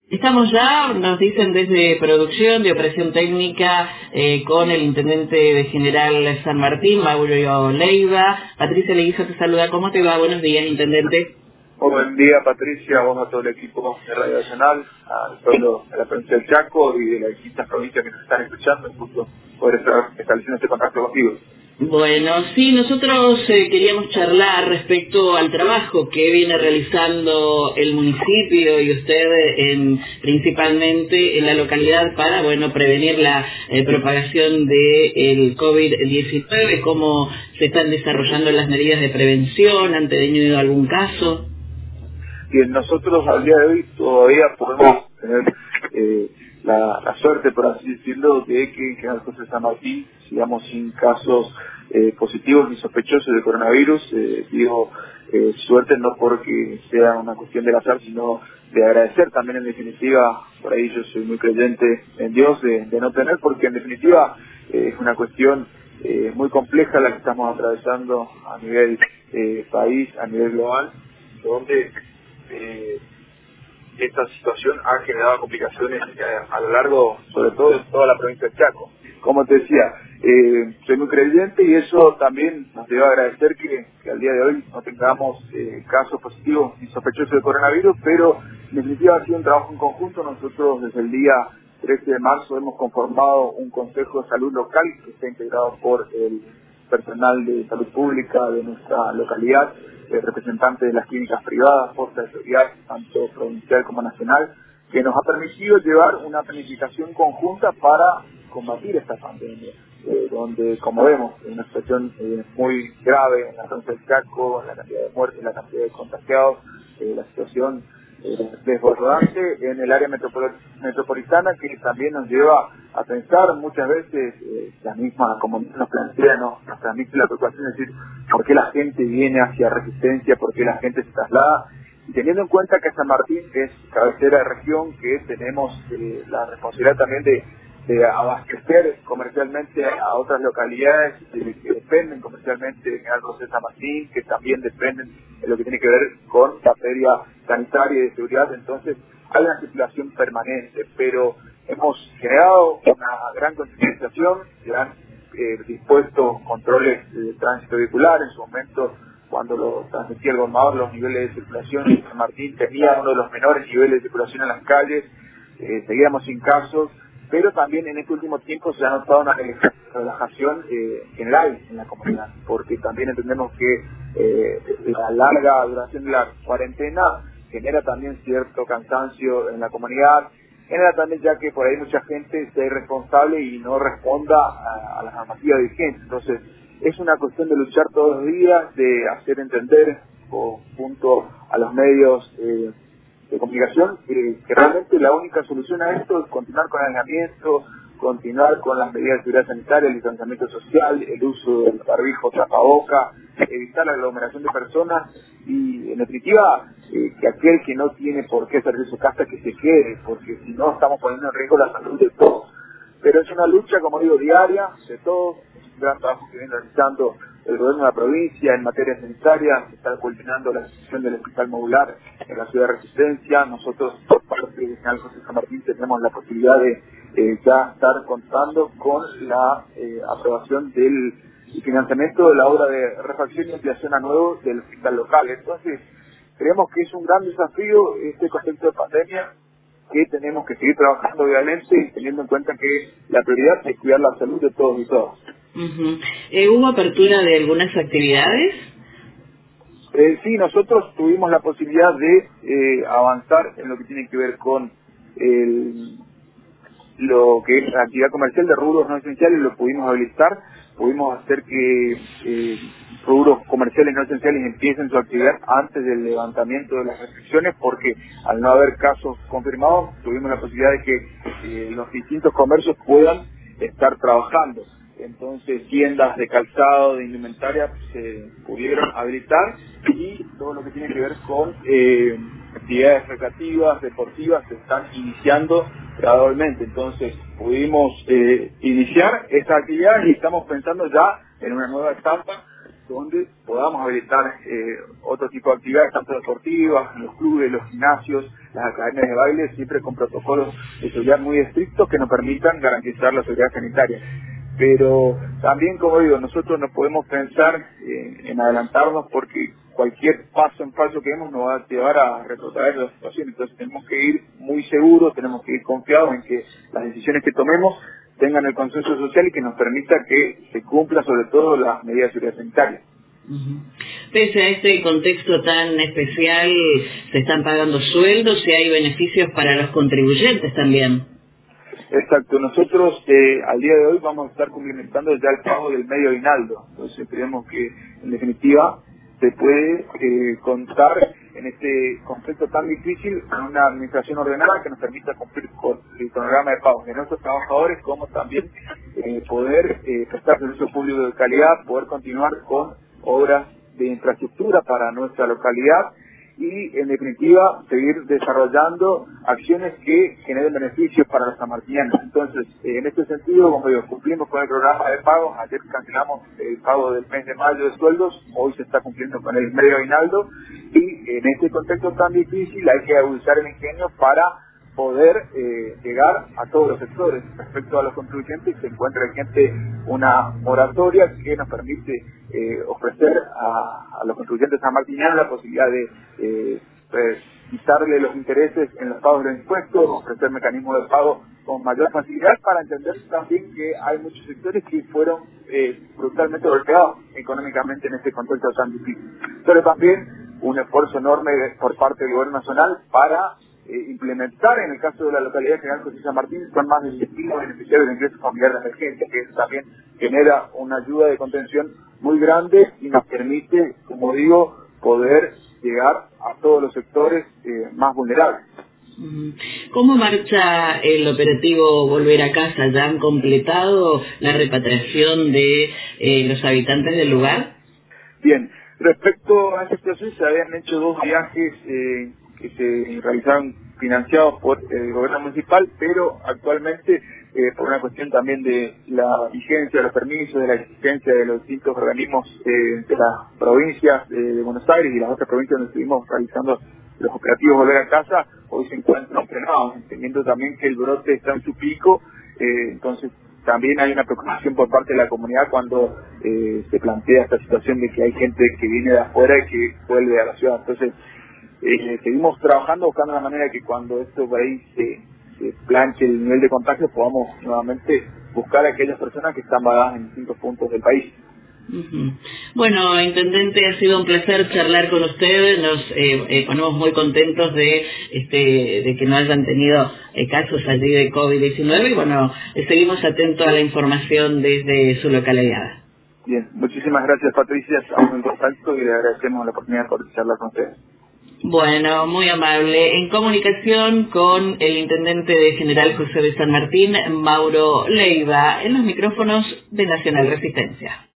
Estamos ya, nos dicen desde producción de operación técnica con el intendente de General San Martín, Mauro Leiva. Patricia Leguizo te saluda. ¿Cómo te va? Buenos días, intendente. Buen día, Patricia, vos a todo el equipo de Radio Nacional, al pueblo de la provincia del Chaco y de las distintas provincias que nos están escuchando, justo poder estar estableciendo este contacto contigo. Bueno, sí, nosotros queríamos charlar respecto al trabajo que viene realizando el municipio y usted principalmente en la localidad para, prevenir la propagación del COVID-19, cómo se están desarrollando las medidas de prevención, ¿han tenido algún caso? Bien, nosotros al día de hoy todavía podemos tener la suerte, por así decirlo, de que en General José San Martín sigamos sin casos positivos ni sospechosos de coronavirus. Digo suerte no porque sea una cuestión del azar, sino de agradecer también, en definitiva. Por ahí yo soy muy creyente en Dios de no tener, porque en definitiva es una cuestión muy compleja la que estamos atravesando a nivel país, a nivel global, donde esta situación ha generado complicaciones a lo largo, sobre todo, de toda la provincia de Chaco. Como te decía, soy muy creyente y eso también nos debe agradecer que al día de hoy no tengamos casos positivos ni sospechosos de coronavirus, pero en definitiva ha sido un trabajo en conjunto. Nosotros desde el día 13 de marzo hemos conformado un Consejo de Salud local que está integrado por el personal de salud pública de nuestra localidad, representantes de las clínicas privadas, fuerzas de seguridad, tanto provincial como nacional, que nos ha permitido llevar una planificación conjunta para combatir esta pandemia, donde, como vemos, es una situación muy grave en la provincia del Chaco, la cantidad de muertes, la cantidad de contagiados, la situación desbordante en el área metropolitana, que también nos lleva a pensar muchas veces, la misma comunidad nos plantea, nos transmite la preocupación de decir por qué la gente viene hacia Resistencia, por qué la gente se traslada, y teniendo en cuenta que San Martín es cabecera de región, que tenemos la responsabilidad también de abastecer comercialmente a otras localidades que dependen comercialmente de General José San Martín, que también dependen de lo que tiene que ver con materia sanitaria y de seguridad. Entonces hay una circulación permanente, pero hemos generado una gran concientización, se han dispuesto controles de tránsito vehicular. En su momento, cuando lo transmitía el gobernador, los niveles de circulación en San Martín tenía uno de los menores niveles de circulación en las calles, seguíamos sin casos, pero también en este último tiempo se ha notado una relajación general en la comunidad, porque también entendemos que la larga duración de la cuarentena genera también cierto cansancio en la comunidad, genera también ya que por ahí mucha gente sea irresponsable y no responda a las normativas vigentes. Entonces es una cuestión de luchar todos los días, de hacer entender junto a los medios de comunicación que realmente la única solución a esto es continuar con el aislamiento, continuar con las medidas de seguridad sanitaria, el distanciamiento social, el uso del barbijo, tapaboca, evitar la aglomeración de personas y, en definitiva, que aquel que no tiene por qué salir de su casa que se quede, porque si no estamos poniendo en riesgo la salud de todos. Pero es una lucha, como digo, diaria de todos. Es un gran trabajo que viene realizando el gobierno de la provincia en materia sanitaria. Se está culminando la construcción del hospital modular en la ciudad de Resistencia. Nosotros, por parte de General José San Martín, tenemos la posibilidad de ya estar contando con la aprobación del financiamiento de la obra de refacción y ampliación a nuevo del hospital local. Entonces, creemos que es un gran desafío este contexto de pandemia, que tenemos que seguir trabajando obviamente, teniendo en cuenta que la prioridad es cuidar la salud de todos y todas. ¿Hubo apertura de algunas actividades? Sí, nosotros tuvimos la posibilidad de avanzar en lo que tiene que ver con lo que es la actividad comercial de rubros no esenciales. Lo pudimos habilitar, pudimos hacer que rubros comerciales no esenciales empiecen su actividad antes del levantamiento de las restricciones, porque al no haber casos confirmados tuvimos la posibilidad de que los distintos comercios puedan estar trabajando. Entonces tiendas de calzado, de indumentaria se pudieron habilitar, y todo lo que tiene que ver con actividades recreativas, deportivas, se están iniciando gradualmente. Entonces pudimos iniciar esta actividad y estamos pensando ya en una nueva etapa donde podamos habilitar otro tipo de actividades, tanto deportivas, en los clubes, los gimnasios, las academias de baile, siempre con protocolos de seguridad muy estrictos que nos permitan garantizar la seguridad sanitaria. Pero también, como digo, nosotros no podemos pensar en adelantarnos porque cualquier paso en falso que demos nos va a llevar a retrotraer la situación. Entonces tenemos que ir muy seguros, tenemos que ir confiados en que las decisiones que tomemos tengan el consenso social y que nos permita que se cumpla sobre todo las medidas de seguridad sanitaria. Pese a este contexto tan especial, ¿se están pagando sueldos y hay beneficios para los contribuyentes también? Exacto, nosotros al día de hoy vamos a estar cumplimentando ya el pago del medio aguinaldo. Entonces creemos que en definitiva se puede contar en este contexto tan difícil con una administración ordenada que nos permita cumplir con el programa de pagos de nuestros trabajadores, como también poder prestar servicio público de calidad, poder continuar con obras de infraestructura para nuestra localidad y en definitiva seguir desarrollando acciones que generen beneficios para los sanmartinianos. Entonces, en este sentido, como digo, cumplimos con el programa de pagos. Ayer cancelamos el pago del mes de mayo de sueldos, hoy se está cumpliendo con el medio aguinaldo y en este contexto tan difícil hay que agudizar el ingenio para poder llegar a todos los sectores. Respecto a los contribuyentes, se encuentra vigente una moratoria que nos permite ofrecer a los contribuyentes sanmartinianos la posibilidad de quitarle los intereses en los pagos de los impuestos, ofrecer mecanismos de pago con mayor facilidad, para entender también que hay muchos sectores que fueron brutalmente golpeados económicamente en este contexto tan difícil. Pero también un esfuerzo enorme por parte del Gobierno Nacional para implementar, en el caso de la localidad de General José San Martín, son más de 10.000 beneficiarios de ingreso familiar de emergencia, que eso también genera una ayuda de contención muy grande y nos permite, como digo, poder llegar a todos los sectores más vulnerables. ¿Cómo marcha el operativo Volver a Casa? ¿Ya han completado la repatriación de los habitantes del lugar? Bien, respecto a esta situación, se habían hecho 2 viajes que se realizaron financiados por el gobierno municipal, pero actualmente por una cuestión también de la vigencia de los permisos, de la existencia de los distintos organismos de las provincias de Buenos Aires y las otras provincias donde estuvimos realizando los operativos Volver a Casa, hoy se encuentran frenados, entendiendo también que el brote está en su pico, entonces también hay una preocupación por parte de la comunidad cuando se plantea esta situación de que hay gente que viene de afuera y que vuelve a la ciudad. Entonces seguimos trabajando, buscando la manera de que cuando esto por ahí se planche el nivel de contagio, podamos nuevamente buscar a aquellas personas que están varadas en distintos puntos del país. Bueno, intendente, ha sido un placer charlar con usted. Nos ponemos muy contentos de que no hayan tenido casos allí de COVID-19 y bueno, seguimos atentos a la información desde su localidad. Bien, muchísimas gracias, Patricia, estamos en contacto y le agradecemos la oportunidad de charlar con ustedes. Bueno, muy amable. En comunicación con el intendente de General José de San Martín, Mauro Leiva, en los micrófonos de Nacional Resistencia.